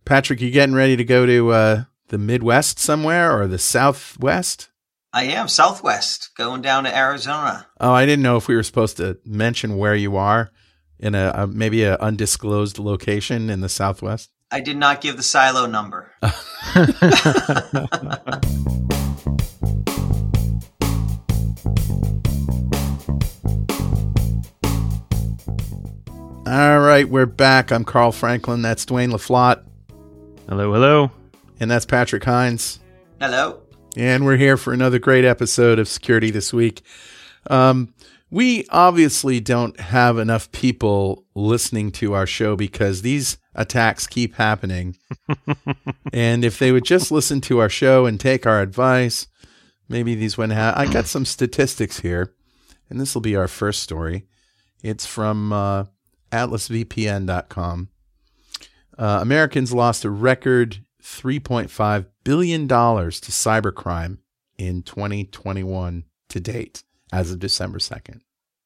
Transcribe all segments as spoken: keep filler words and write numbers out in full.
Patrick, you getting ready to go to uh, the Midwest somewhere or the Southwest? I am Southwest, going down to Arizona. Oh, I didn't know if we were supposed to mention where you are in a, a maybe an undisclosed location in the Southwest. I did not give the silo number. All right, we're back. I'm Carl Franklin. That's Dwayne LaFlotte. Hello, hello. And that's Patrick Hines. Hello. And we're here for another great episode of Security This Week. Um, we obviously don't have enough people listening to our show because these attacks keep happening. And if they would just listen to our show and take our advice, maybe these wouldn't happen. I got some statistics here, and this will be our first story. It's from uh, atlas v p n dot com. Uh, Americans lost a record three point five billion dollars to cybercrime in twenty twenty-one to date, as of December second.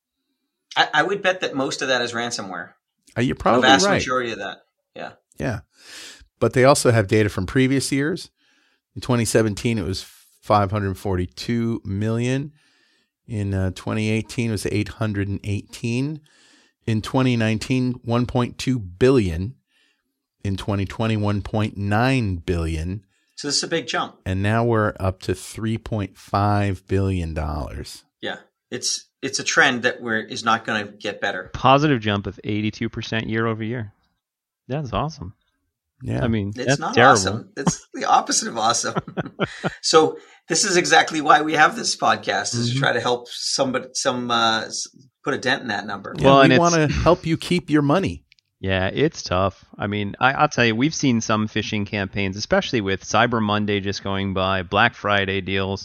I, I would bet that most of that is ransomware. Uh, you're probably right. The vast right. majority of that. Yeah. Yeah. But they also have data from previous years. In twenty seventeen, it was five hundred forty-two million. In uh, twenty eighteen, it was eight hundred eighteen. In twenty nineteen, one point two billion. In twenty twenty, one point nine billion. So this is a big jump. And now we're up to three point five billion dollars. Yeah. It's it's a trend that we're is not going to get better. Positive jump of eighty-two percent year over year. That's awesome. Yeah. I mean, it's that's not terrible. awesome. It's the opposite of awesome. So this is exactly why we have this podcast, is Mm-hmm. to try to help somebody, some uh, put a dent in that number. Yeah, Well, and we it's- want to help you keep your money. Yeah, it's tough. I mean, I, I'll tell you, we've seen some phishing campaigns, especially with Cyber Monday just going by, Black Friday deals.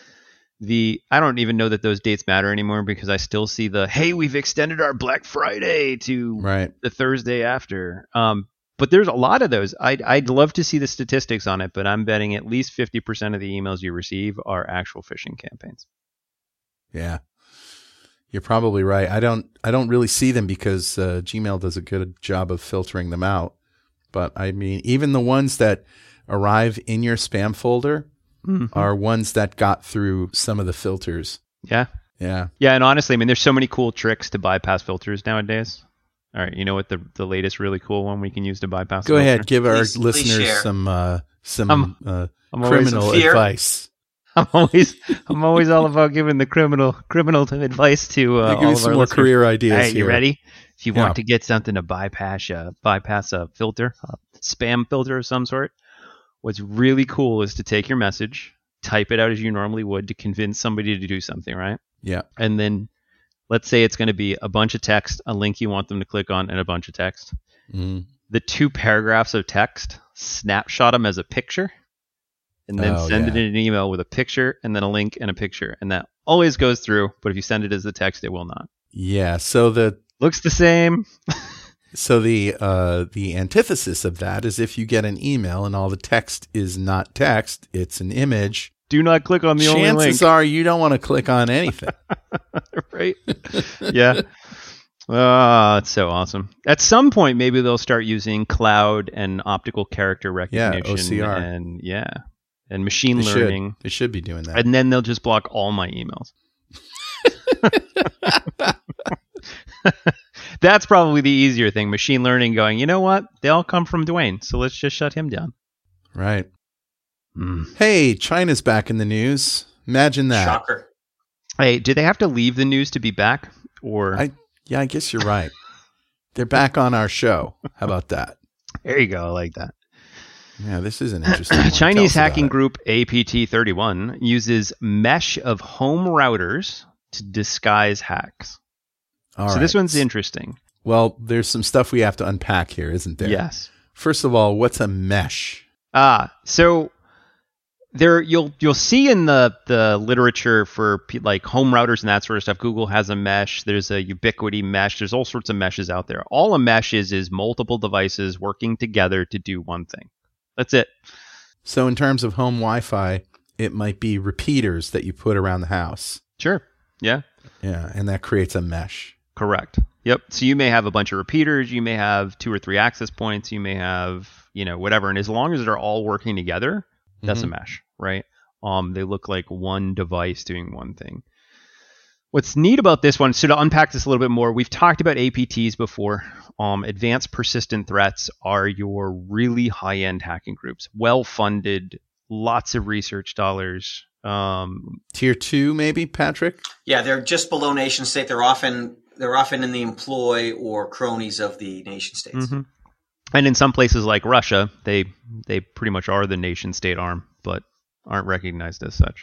The I don't even know that those dates matter anymore because I still see the, hey, we've extended our Black Friday to Right. the Thursday after. Um, but there's a lot of those. I'd, I'd love to see the statistics on it, but I'm betting at least fifty percent of the emails you receive are actual phishing campaigns. Yeah. You're probably right. I don't I don't really see them because uh, Gmail does a good job of filtering them out. But I mean, even the ones that arrive in your spam folder Mm-hmm. are ones that got through some of the filters. Yeah. Yeah. Yeah, and honestly, I mean, there's so many cool tricks to bypass filters nowadays. All right, you know what the the latest really cool one we can use to bypass? Go a ahead, filter? give our Please- please listeners share. some uh, some I'm- uh, I'm always criminal in fear. advice. I'm always I'm always all about giving the criminal criminal advice to uh, Yeah, give all you of some our more listeners. career ideas. All right, you here. ready? If you Yeah. want to get something to bypass a bypass a filter, a spam filter of some sort, what's really cool is to take your message, type it out as you normally would to convince somebody to do something, right? Yeah. And then let's say it's going to be a bunch of text, a link you want them to click on, and a bunch of text. Mm. The two paragraphs of text, snapshot them as a picture, and then Oh, send yeah. it in an email with a picture and then a link and a picture. And that always goes through, but if you send it as the text, it will not. Yeah. So the Looks the same. So the uh, the antithesis of that is if you get an email and all the text is not text, it's an image. Do not click on the only link. Chances are you don't want to click on anything. Right? Yeah. Oh, it's so awesome. At some point, maybe they'll start using cloud and optical character recognition. O C R. And yeah, and machine They learning. should. They should be doing that. And then they'll just block all my emails. That's probably the easier thing. Machine learning going, you know what? They all come from Dwayne, so let's just shut him down. Right. Mm. Hey, China's back in the news. Imagine that. Shocker. Hey, do they have to leave the news to be back? Or I yeah, I guess you're right. They're back on our show. How about that? there you go, I like that. Yeah, this is an interesting one. Tell Chinese us about hacking it. group A P T thirty-one uses mesh of home routers to disguise hacks. All so right. this one's interesting. Well, there's some stuff we have to unpack here, isn't there? Yes. First of all, what's a mesh? Ah, so there you'll you'll see in the the literature for pe- like home routers and that sort of stuff. Google has a mesh. There's a Ubiquiti mesh. There's all sorts of meshes out there. All a mesh is is multiple devices working together to do one thing. That's it. So in terms of home Wi-Fi, it might be repeaters that you put around the house. Sure. Yeah. Yeah, and that creates a mesh. Correct. Yep. So you may have a bunch of repeaters, you may have two or three access points, you may have, you know, whatever. And as long as they're all working together, that's mm-hmm. a mesh, right? Um, they look like one device doing one thing. What's neat about this one, so to unpack this a little bit more, we've talked about A P Ts before. Um, advanced persistent threats are your really high-end hacking groups, well-funded, lots of research dollars. Um, Tier two, maybe, Patrick? Yeah, they're just below nation state. They're often they're often in the employ or cronies of the nation states. Mm-hmm. And in some places like Russia, they they pretty much are the nation state arm, but aren't recognized as such.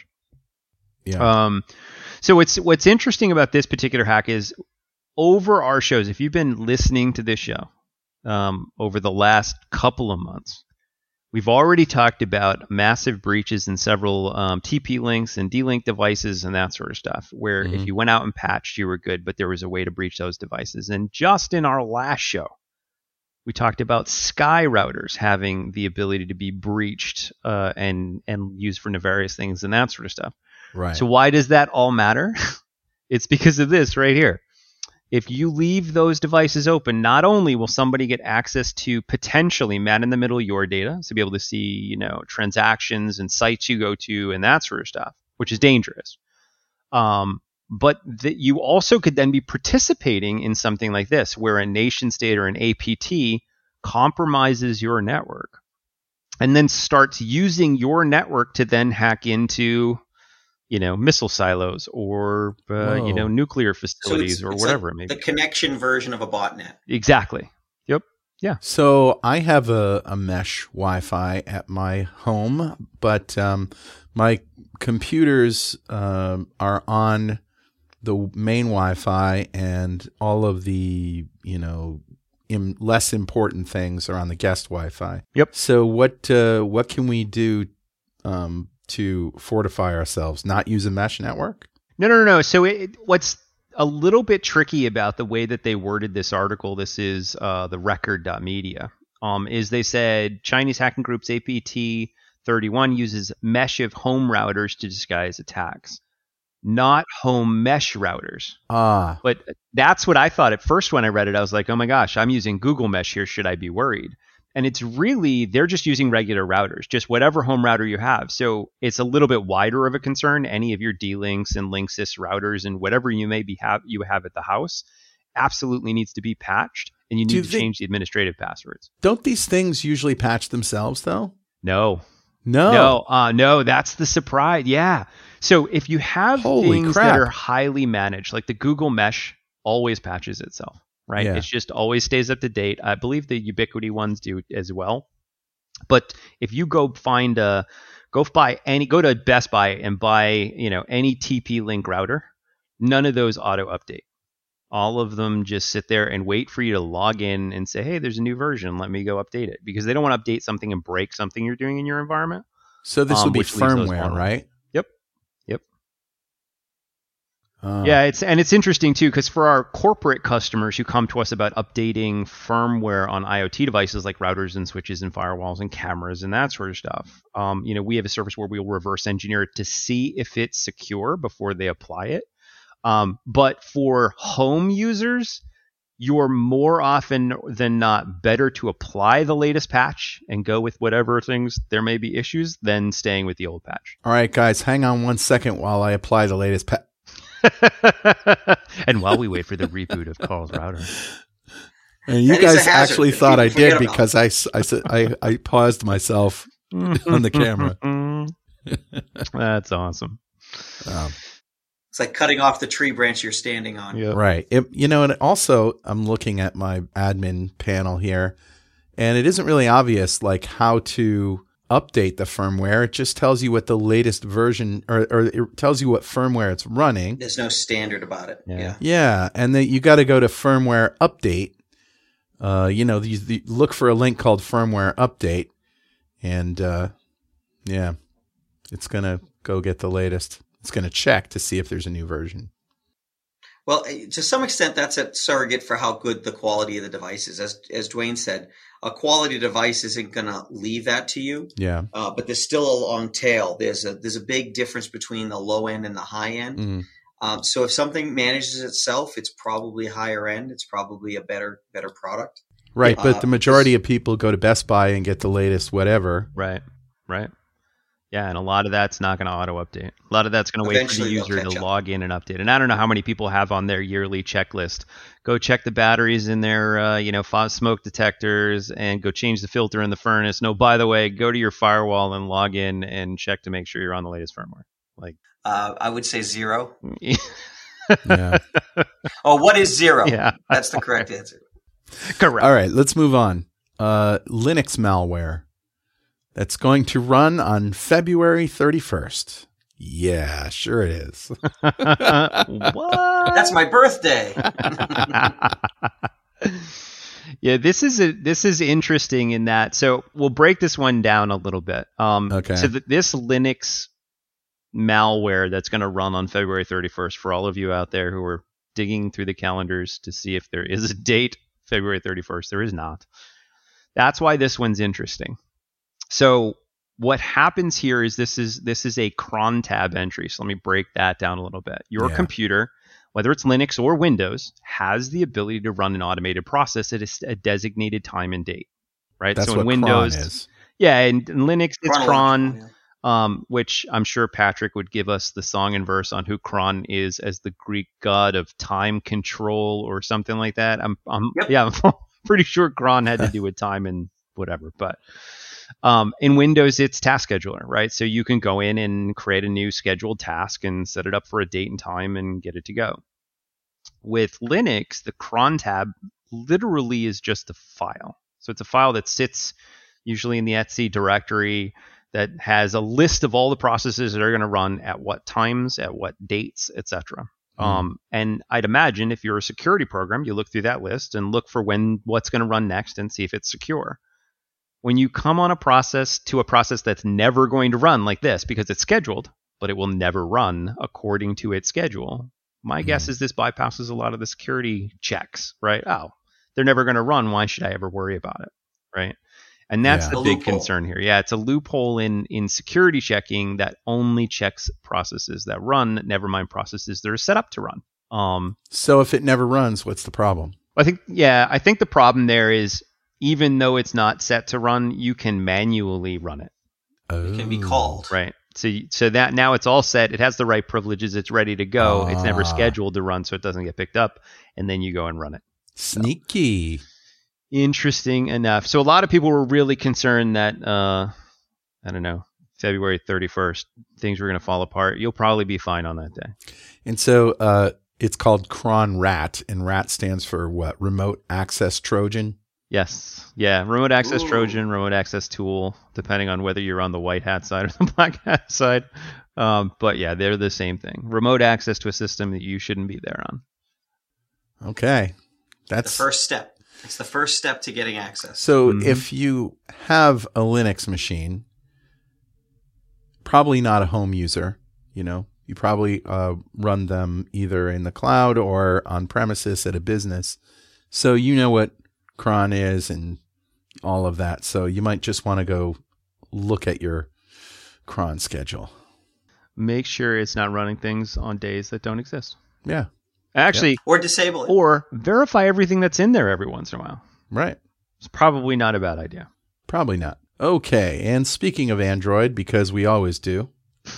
Yeah. Um, so what's what's interesting about this particular hack is over our shows, if you've been listening to this show um, over the last couple of months, we've already talked about massive breaches in several um, T P links and D-Link devices and that sort of stuff, where mm-hmm. if you went out and patched, you were good, but there was a way to breach those devices. And just in our last show, we talked about Sky routers having the ability to be breached uh, and and used for nefarious things and that sort of stuff. Right. So why does that all matter? It's because of this right here. If you leave those devices open, not only will somebody get access to potentially man-in-the-middle your data, so be able to see, you know, transactions and sites you go to and that sort of stuff, which is dangerous. Um, but that you also could then be participating in something like this, where a nation state or an A P T compromises your network and then starts using your network to then hack into, you know, missile silos or, uh, you know, nuclear facilities so it's, or it's whatever like it may be. The connection version of a botnet. Exactly. Yep. Yeah. So I have a, a mesh Wi-Fi at my home, but um, my computers um, are on the main Wi-Fi, and all of the, you know, im- less important things are on the guest Wi-Fi. Yep. So what uh, what can we do um, to fortify ourselves? Not use a mesh network? No, no, no, no. So it, what's a little bit tricky about the way that they worded this article, this is uh, the record dot media, um, is they said Chinese hacking groups A P T thirty-one uses mesh of home routers to disguise attacks, not home mesh routers. Ah. But that's what I thought at first when I read it. I was like, oh my gosh, I'm using Google Mesh here. Should I be worried? And it's really, they're just using regular routers, just whatever home router you have. So it's a little bit wider of a concern. Any of your D-Links and Linksys routers and whatever you may be have you have at the house absolutely needs to be patched, and you need to change the administrative passwords. Don't these things usually patch themselves though? No. No. No, uh, no, that's the surprise. Yeah. So if you have Holy things crap. that are highly managed, like the Google Mesh always patches itself. Right. Yeah. It just always stays up to date. I believe the Ubiquiti ones do as well. But if you go find a, go buy any, go to Best Buy and buy, you know, any T P Link router, none of those auto update. All of them just sit there and wait for you to log in and say, hey, there's a new version. Let me go update it, because they don't want to update something and break something you're doing in your environment. So this um, would be firmware, right? Yep. Yep. Uh, yeah, it's and it's interesting too, because for our corporate customers who come to us about updating firmware on IoT devices like routers and switches and firewalls and cameras and that sort of stuff, um, you know, we have a service where we'll reverse engineer it to see if it's secure before they apply it. Um, but for home users, you're more often than not better to apply the latest patch and go with whatever things there may be issues than staying with the old patch. All right, guys, hang on one second while I apply the latest patch. And while we wait for the reboot of Carl's router. And you That guys is a hazard actually that thought I people forget did about. because I, s- I, said- I, I paused myself on the camera. That's awesome. Um, It's like cutting off the tree branch you're standing on. Yep. right. It, you know, and also I'm looking at my admin panel here, and it isn't really obvious like how to update the firmware. It just tells you what the latest version, or, or it tells you what firmware it's running. There's no standard about it. Yeah. Yeah. Yeah, and then you got to go to firmware update. Uh, you know, you, you look for a link called firmware update, and uh, yeah, it's gonna go get the latest. It's gonna check to see if there's a new version. Well, to some extent, that's a surrogate for how good the quality of the device is. As as Dwayne said, a quality device isn't going to leave that to you. Yeah. Uh, but there's still a long tail. There's a there's a big difference between the low end and the high end. Mm. Um, so if something manages itself, it's probably higher end. It's probably a better better product. Right, but Uh, the majority of people go to Best Buy and get the latest whatever. Right, right. Yeah, and a lot of that's not going to auto update. A lot of that's going to wait for the Eventually they'll user to catch up. log in and update. And I don't know how many people have on their yearly checklist. Go check the batteries in their, uh, you know, fo- smoke detectors, and go change the filter in the furnace. No, by the way, go to your firewall and log in and check to make sure you're on the latest firmware. Like, Uh, I would say zero. Yeah. Oh, what is zero? Yeah. That's the correct answer. Correct. All right, let's move on. Uh, Linux malware that's going to run on February thirty-first. Yeah, sure it is. What? That's my birthday. Yeah, this is a, this is interesting in that. So we'll break this one down a little bit. Um, Okay. So th- this Linux malware that's going to run on February thirty-first, for all of you out there who are digging through the calendars to see if there is a date, February thirty-first, there is not. That's why this one's interesting. So what happens here is this is this is a cron tab entry. So let me break that down a little bit. Your Yeah. computer, whether it's Linux or Windows, has the ability to run an automated process at a, s- a designated time and date, right? That's so what in Windows, cron is. yeah, and in Linux it's cron, Chronological, yeah. um, which I'm sure Patrick would give us the song and verse on who Kron is as the Greek god of time control or something like that. I'm, I'm Yep. yeah, I'm pretty sure Kron had to do with time and whatever. But um, in Windows, it's task scheduler, right? So you can go in and create a new scheduled task and set it up for a date and time and get it to go. With Linux, the cron tab literally is just a file. So it's a file that sits usually in the etc directory that has a list of all the processes that are going to run at what times, at what dates, et cetera. Mm. Um, and I'd imagine if you're a security program, you look through that list and look for when what's going to run next and see if it's secure. When you come on a process to a process that's never going to run like this because it's scheduled, but it will never run according to its schedule, my Mhm. guess is this bypasses a lot of the security checks, right? Oh, they're never going to run. Why should I ever worry about it, right? And that's Yeah. the A big loophole. concern here. Yeah, it's a loophole in in security checking that only checks processes that run, never mind processes that are set up to run. Um, So if it never runs, what's the problem? I think, yeah, I think the problem there is even though it's not set to run, you can manually run it, Oh. It can be called. right? So, you- so that now it's all set. It has the right privileges. It's ready to go. It's never Ah. scheduled to run, so it doesn't get picked up. And then you go and run it. Sneaky. Interesting enough. So a lot of people were really concerned that, uh, I don't know, February thirty-first, things were going to fall apart. You'll probably be fine on that day. And so uh, it's called cron rat, and rat stands for what? Remote access Trojan? Yes. Yeah. Remote access Ooh. Trojan, remote access tool, depending on whether you're on the white hat side or the black hat side. Um, but yeah, they're the same thing. Remote access to a system that you shouldn't be there on. Okay. The That's first step. It's the first step to getting access. So Mhm. if you have a Linux machine, probably not a home user, you know, you probably uh, run them either in the cloud or on premises at a business. So you know what cron is and all of that. So you might just want to go look at your cron schedule. Make sure it's not running things on days that don't exist. Yeah, Actually, Or disable it. or verify everything that's in there every once in a while. right. It's probably not a bad idea. Probably not. Okay. And speaking of Android, because we always do,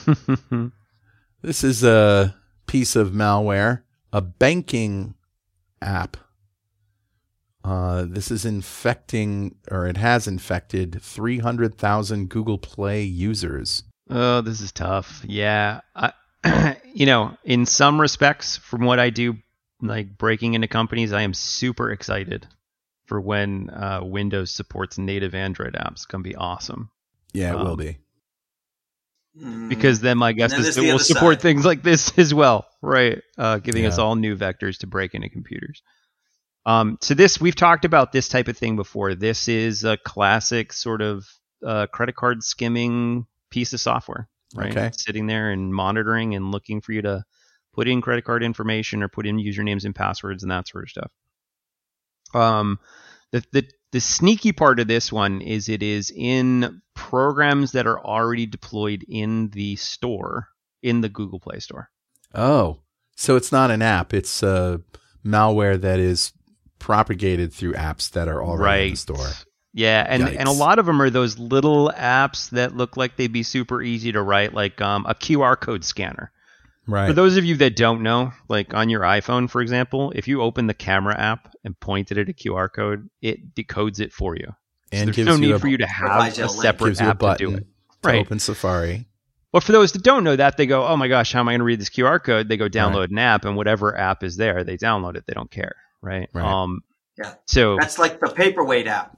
this is a piece of malware, a banking app. Uh, this is infecting, or it has infected three hundred thousand Google Play users. Oh, this is tough. Yeah. I, you know, in some respects, from what I do, like breaking into companies, I am super excited for when uh, Windows supports native Android apps. It's going to be awesome. Yeah, it Um, will be. Mm. Because then my guess then is there's it the will other support side. things like this as well, right? Uh, giving us Yeah. all new vectors to break into computers. Um, so this, we've talked about this type of thing before. This is a classic sort of uh, credit card skimming piece of software, right? Okay. Sitting there and monitoring and looking for you to put in credit card information or put in usernames and passwords and that sort of stuff. Um, the, the, the sneaky part of this one is it is in programs that are already deployed in the store, in the Google Play Store. Oh, So it's not an app. It's uh, malware that is propagated through apps that are already right. in the store. Yeah, and, Yikes. and a lot of them are those little apps that look like they'd be super easy to write, like um, a Q R code scanner. Right. For those of you that don't know, like on your iPhone, for example, if you open the camera app and point it at a Q R code, it decodes it for you. So And there's gives no you need a- for you to have provides you a a link. separate Gives you a app to button do it. to Right. open Safari. But for those that don't know that, they go, oh my gosh, how am I going to read this Q R code? They go download Right. an app, and whatever app is there, they download it. They don't care, right? Right. Um, Yeah. So That's like the paperweight app.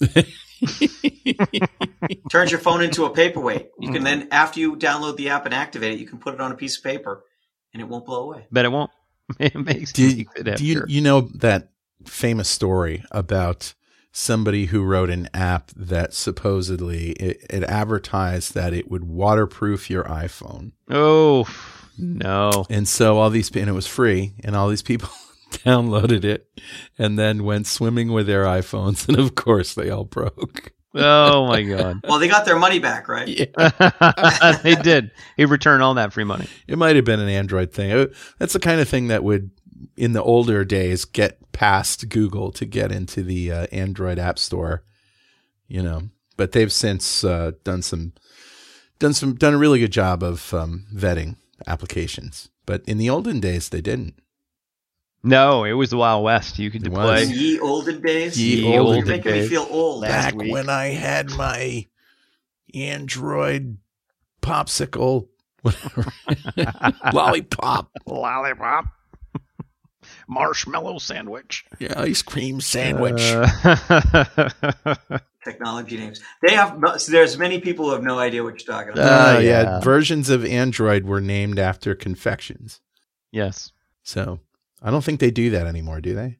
Turns your phone into a paperweight. You can then, after you download the app and activate it, you can put it on a piece of paper, and it won't blow away. but it won't. It makes Do, makes it do you after. you know that famous story about somebody who wrote an app that supposedly it, it advertised that it would waterproof your iPhone, Oh no! and so all these and it was free, and all these people downloaded it and then went swimming with their iPhones, and of course they all broke. Oh my god! Well, they got their money back, right? Yeah. They did. He returned all that free money. It might have been an Android thing. Uh, That's the kind of thing that would, in the older days, get past Google to get into the uh, Android App Store, you know. But they've since uh, done some, done some, done a really good job of um, vetting applications. But in the olden days, they didn't. No, it was the Wild West. You could It deploy. was. In ye olden days, Ye you're olden making me days. feel old. Last Back week. when I had my Android popsicle, whatever, lollipop, Lollipop. Marshmallow sandwich. yeah, ice cream sandwich. Uh, Technology names. They have. There's many people who have no idea what you're talking about. Uh, Uh, yeah. yeah. versions of Android were named after confections. yes. So I don't think they do that anymore, do they?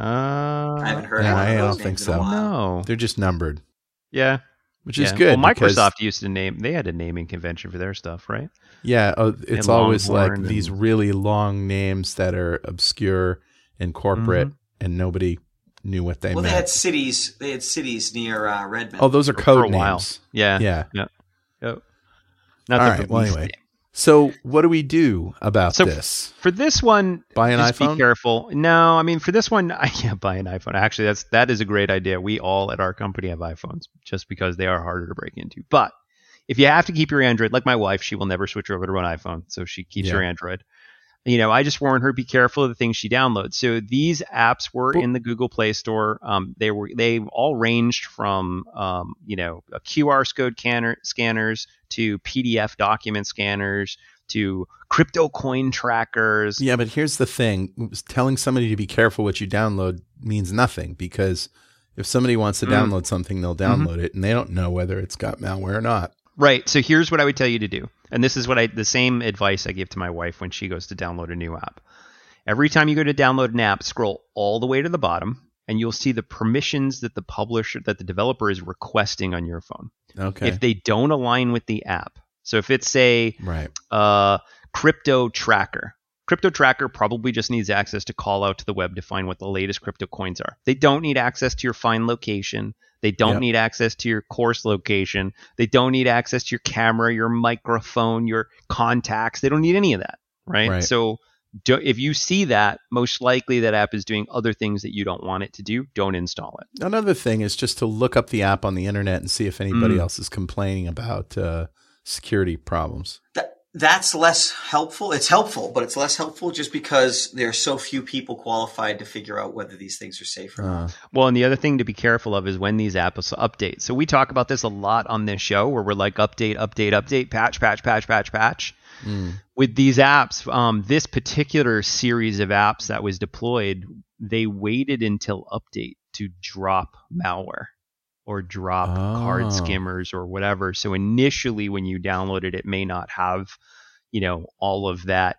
Uh, I haven't heard Yeah, one of I those don't names think in so. a while. no. They're just numbered, Yeah. which is yeah. good. Well, because- Microsoft used to name. They had a naming convention for their stuff, right? yeah, oh, it's And always like Longhorn these and- really long names that are obscure and corporate, Mhm. and nobody knew what they Well, they meant. had cities. They had cities near uh, Redmond. oh, those are For code a while. names. Yeah. Yeah. Yep. Not All the right. Well, least anyway. name. So what do we do about So- this? For this one, Buy an just iPhone? be careful. No, I mean for this one, I can't buy an iPhone. Actually, that's that is a great idea. We all at our company have iPhones just because they are harder to break into. But if you have to keep your Android, like my wife, she will never switch over to an iPhone, so she keeps Yeah. her Android. You know, I just warn her, be careful of the things she downloads. So these apps were Well- in the Google Play Store. Um, they were they all ranged from um, you know a Q R code scanner, scanners to P D F document scanners to crypto coin trackers. Yeah, but here's the thing. Telling somebody to be careful what you download means nothing, because if somebody wants to Mm. download something, they'll download it, and they don't know whether it's got malware or not. Right. So here's what I would tell you to do. And this is what I the same advice I give to my wife when she goes to download a new app. Every time you go to download an app, scroll all the way to the bottom and you'll see the permissions that the publisher that the developer is requesting on your phone. Okay. If they don't align with the app. So if it's say right. uh, crypto tracker. Crypto tracker probably just needs access to call out to the web to find what the latest crypto coins are. They don't need access to your find location. They don't Yep. need access to your course location. They don't need access to your camera, your microphone, your contacts. They don't need any of that, right? Right. So do, if you see that, most likely that app is doing other things that you don't want it to do. Don't install it. Another thing is just to look up the app on the internet and see if anybody Mm. else is complaining about uh, security problems. That, that's less helpful. It's helpful, but it's less helpful just because there are so few people qualified to figure out whether these things are safe or not. Uh, Well, and the other thing to be careful of is when these apps update. So we talk about this a lot on this show where we're like update, update, update, patch, patch, patch, patch, patch. mm. With these apps, um, this particular series of apps that was deployed, they waited until update to drop malware or drop card Oh. skimmers or whatever. So initially when you download it, it may not have, you know, all of that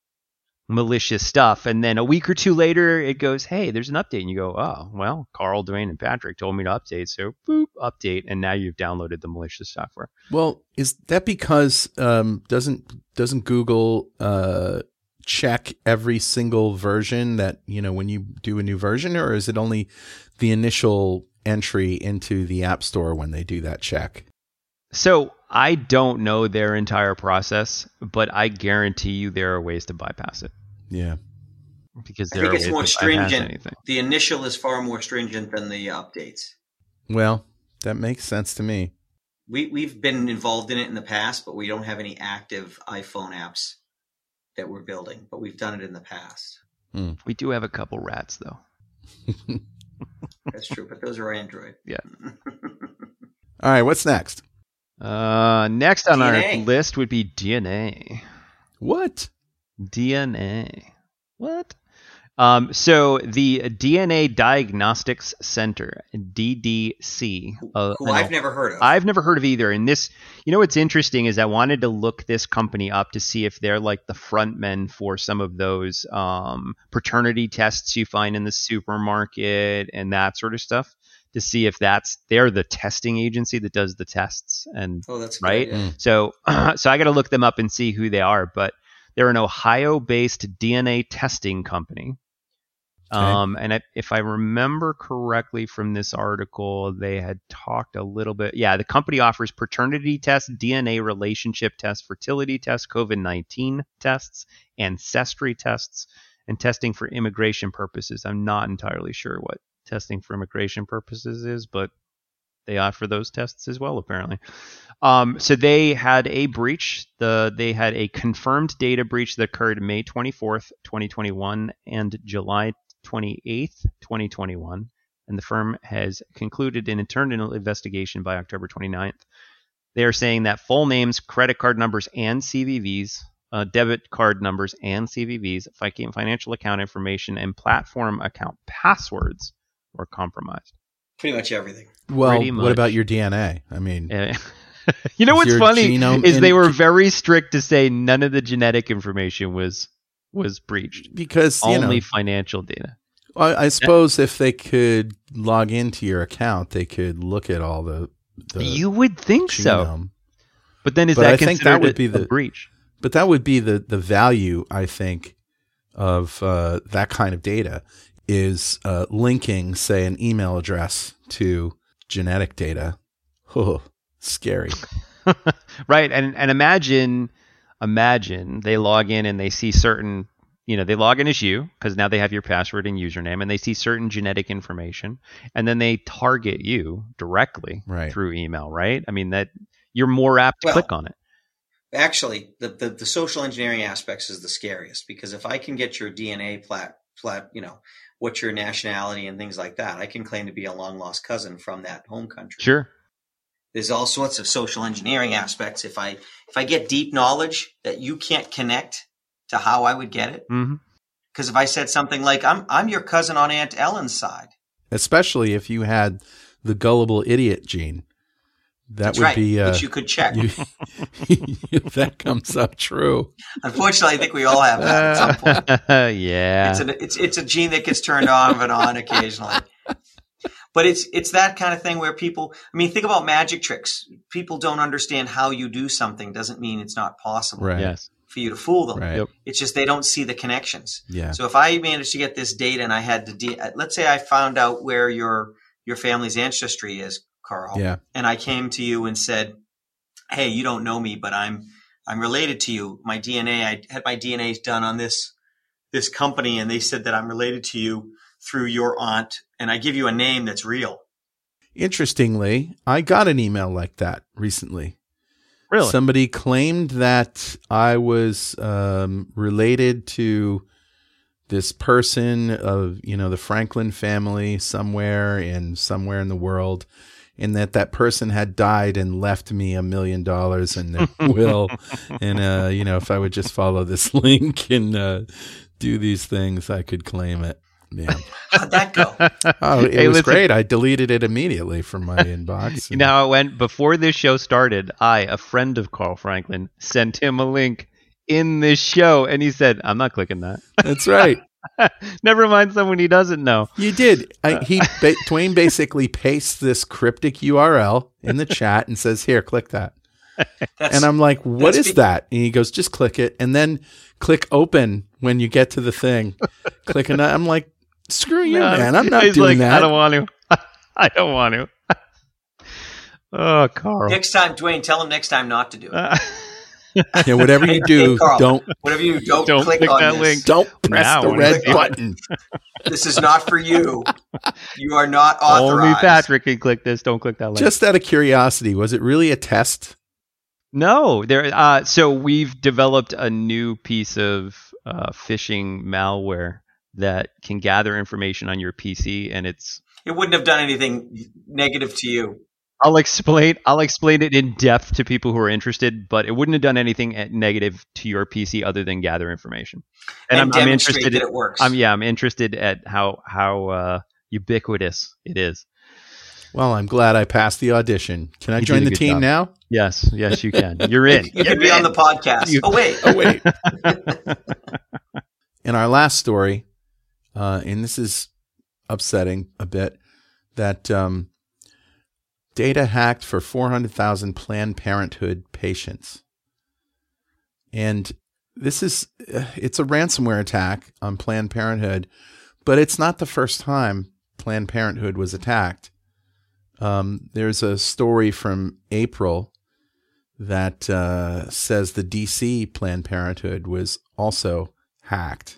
malicious stuff. And then a week or two later, it goes, hey, there's an update. And you go, oh, well, Carl, Dwayne, and Patrick told me to update. So boop, update. And now you've downloaded the malicious software. Well, is that because um, doesn't doesn't Google uh, check every single version that, you know, when you do a new version, or is it only the initial entry into the App Store when they do that check? So I don't know their entire process, but I guarantee you there are ways to bypass it. Yeah. because I there think are it's ways more to bypass stringent. anything. The initial is far more stringent than the updates. Well, that makes sense to me. We, we've been involved in it in the past, but we don't have any active iPhone apps that we're building, but we've done it in the past. Hmm. We do have a couple rats, though. That's true, but those are Android. Yeah. All right, what's next? Uh, next on D N A. our list would be D N A. What? D N A. What? Um, so the D N A Diagnostics Center, D D C. Uh, Who I I've know- never heard of. I've never heard of either. And this, you know, what's interesting is I wanted to look this company up to see if they're like the front men for some of those um, paternity tests you find in the supermarket and that sort of stuff, to see if that's they're the testing agency that does the tests. And oh, that's good, right? yeah. so, so I got to look them up and see who they are. But they're an Ohio-based D N A testing company. Okay. Um, and I, if I remember correctly from this article, they had talked a little bit. Yeah, the company offers paternity tests, D N A relationship tests, fertility tests, COVID nineteen tests, ancestry tests, and testing for immigration purposes. I'm not entirely sure what testing for immigration purposes is, but they offer those tests as well, apparently. Um, so they had a breach. The they had a confirmed data breach that occurred May twenty-fourth, twenty twenty-one, and July twenty-eighth, twenty twenty-one, and the firm has concluded an internal investigation by October twenty-ninth. They are saying that full names, credit card numbers, and C V Vs, uh, debit card numbers and C V Vs, financial account information, and platform account passwords were compromised. Pretty much everything. Well, Pretty what much. about your D N A? I mean, Uh, you know Is what's your funny genome is in- they were very strict to say none of the genetic information was was breached. because, you Only know, financial data. I, I suppose if they could log into your account, they could look at all the, the You would think so. genome. But then is But that I think considered that would a, be the- a breach? But that would be the, the value, I think, of uh, that kind of data is uh, linking, say, an email address to genetic data. Oh, scary. Right. And and imagine imagine they log in and they see certain, you know, they log in as you because now they have your password and username, and they see certain genetic information, and then they target you directly Right. through email, right? I mean, that you're more apt to Well, click on it. Actually, the, the, the social engineering aspects is the scariest, because if I can get your D N A plat, plat, you know, what's your nationality and things like that, I can claim to be a long lost cousin from that home country. Sure. There's all sorts of social engineering aspects. If I if I get deep knowledge that you can't connect to how I would get it, Mm-hmm. because if I said something like I'm I'm your cousin on Aunt Ellen's side, Especially if you had the gullible idiot gene. That that's would right, be uh, which you could check. you, if that comes up true. Unfortunately, I think we all have that at some point. Yeah. It's a it's it's a gene that gets turned off and on occasionally. But it's it's that kind of thing where people, I mean, think about magic tricks. People don't understand how you do something doesn't mean it's not possible Right. Yes. for you to fool them. Right. Yep. It's just they don't see the connections. Yeah. So if I managed to get this data and I had to, de- let's say I found out where your your family's ancestry is, Carl, Yeah. and I came to you and said, "Hey, you don't know me, but I'm I'm related to you. My D N A, I had my D N A done on this this company, and they said that I'm related to you through your aunt, and I give you a name that's real." Interestingly, I got an email like that recently. Really? Somebody claimed that I was um, related to this person of, you know, the Franklin family somewhere in somewhere in the world, and that that person had died and left me a million dollars in their will. And, uh, you know, if I would just follow this link and uh, do these things, I could claim it. Yeah. How'd that go? Oh, it Hey, was listen. great. I deleted it immediately from my inbox. You know how it went? Before this show started, I, a friend of Carl Franklin, sent him a link in this show, and he said, I'm not clicking that. That's right. Never mind someone he doesn't know. You did. I, he ba- Dwayne basically pastes this cryptic U R L in the chat and says, "Here, click that." That's, And I'm like, "What that's is be- that?" And he goes, "Just click it, and then click open when you get to the thing." Click and I'm like, "Screw you, No, man! I'm not he's doing like, that." I don't want to. I don't want to. Oh, Carl. next time, Dwayne, tell him next time not to do it. Uh, Yeah, whatever you Hey, do, hey, Carl, don't whatever you do, don't, Don't click, click on that this. link. don't press Now the when red I- button. This is not for you. You are not authorized. Only Patrick can click this. Don't click that link. Just out of curiosity, was it really a test? No, there. Uh, so we've developed a new piece of uh, phishing malware that can gather information on your P C, and it's. It wouldn't have done anything negative to you. I'll explain. I'll explain it in depth to people who are interested, but it wouldn't have done anything negative to your P C other than gather information. And, I'm, I'm demonstrate interested. that In, it works. I'm yeah. I'm interested at how how uh, ubiquitous it is. Well, I'm glad I passed the audition. Can I You join did a the good team job. now? Yes, yes, you can. You're in. You could be on the podcast. You- oh wait, Oh, wait. In our last story, uh, and this is upsetting a bit, that um, data hacked for four hundred thousand Planned Parenthood patients. And this is, uh, it's a ransomware attack on Planned Parenthood, but it's not the first time Planned Parenthood was attacked. Um, there's a story from April that uh, says the D C Planned Parenthood was also hacked.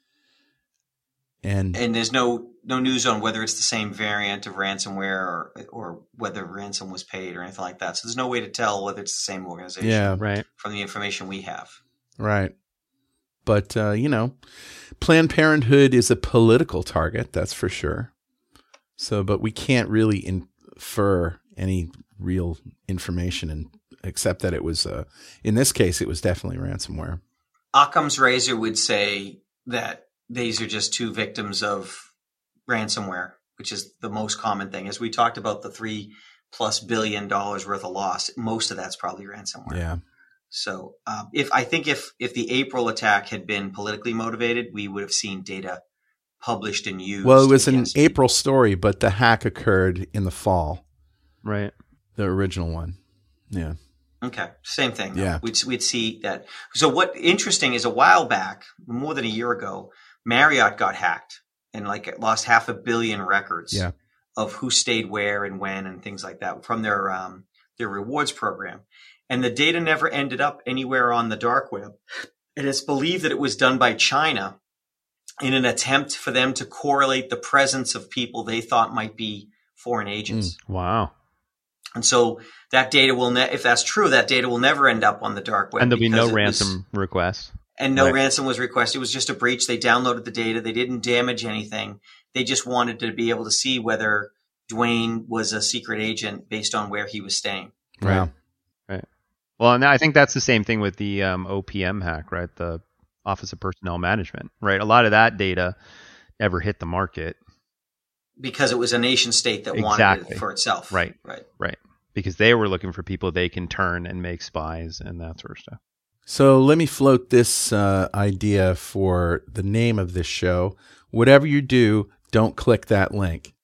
And, and there's no no news on whether it's the same variant of ransomware or or whether ransom was paid or anything like that. So there's no way to tell whether it's the same organization. yeah, Right. From the information we have. right. But, uh, you know, Planned Parenthood is a political target, that's for sure. So, but we can't really infer any real information, and except that it was, uh, in this case, it was definitely ransomware. Occam's razor would say that these are just two victims of ransomware, which is the most common thing. As we talked about the three plus billion dollars worth of loss, most of that's probably ransomware. Yeah. So um, if I think if if the April attack had been politically motivated, we would have seen data published and used. Well, it was an against April story, but the hack occurred in the fall, Right. the original one. Yeah. Okay, same thing. though. Yeah. We'd, we'd see that. So what interesting is a while back, more than a year ago, Marriott got hacked and like lost half a billion records Yeah. of who stayed where and when and things like that from their um, their rewards program. And the data never ended up anywhere on the dark web. And it's believed that it was done by China in an attempt for them to correlate the presence of people they thought might be foreign agents. Mm. Wow. And so that data will, ne- if that's true, that data will never end up on the dark web. And there'll be no because it ransom was- request. and no Right. ransom was requested. It was just a breach. They downloaded the data. They didn't damage anything. They just wanted to be able to see whether Dwayne was a secret agent based on where he was staying. Wow. Well, and I think that's the same thing with the um, O P M hack, right? The Office of Personnel Management, right? A lot of that data never hit the market, Because it was a nation state that wanted Exactly. it for itself. Right. Right. right? Because they were looking for people they can turn and make spies and that sort of stuff. So let me float this uh, idea for the name of this show. Whatever you do, don't click that link.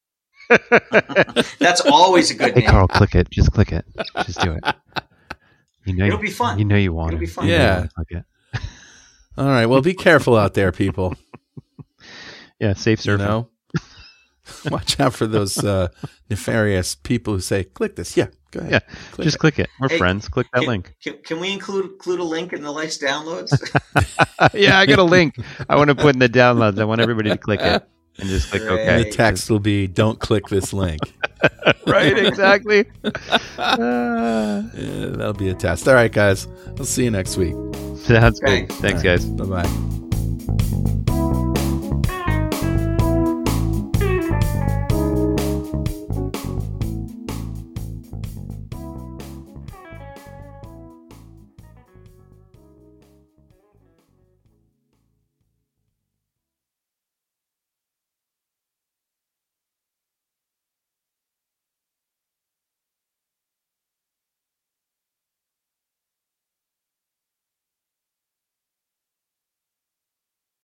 That's always a good Hey, name. Carl, click it. Just click it. Just do it. You know, It'll be fun. You know you want It'll it. be fun. You know you Yeah. wanna click it. All right. Well, be careful out there, people. Yeah, safe You surfing. know, watch out for those uh, nefarious people who say, "Click this." Yeah, go ahead. Yeah, Click just it. click it. We're Hey, friends. Click that Can, link. can, can we include include a link in the latest downloads? Yeah, I got a link. I want to put in the downloads. I want everybody to click it and just click Great. And OK. the text will be, "Don't click this link." Right, exactly. Uh, Yeah, that'll be a test. All right, guys. We'll see you next week. sounds Okay. good. Thanks, All right. guys. Bye bye.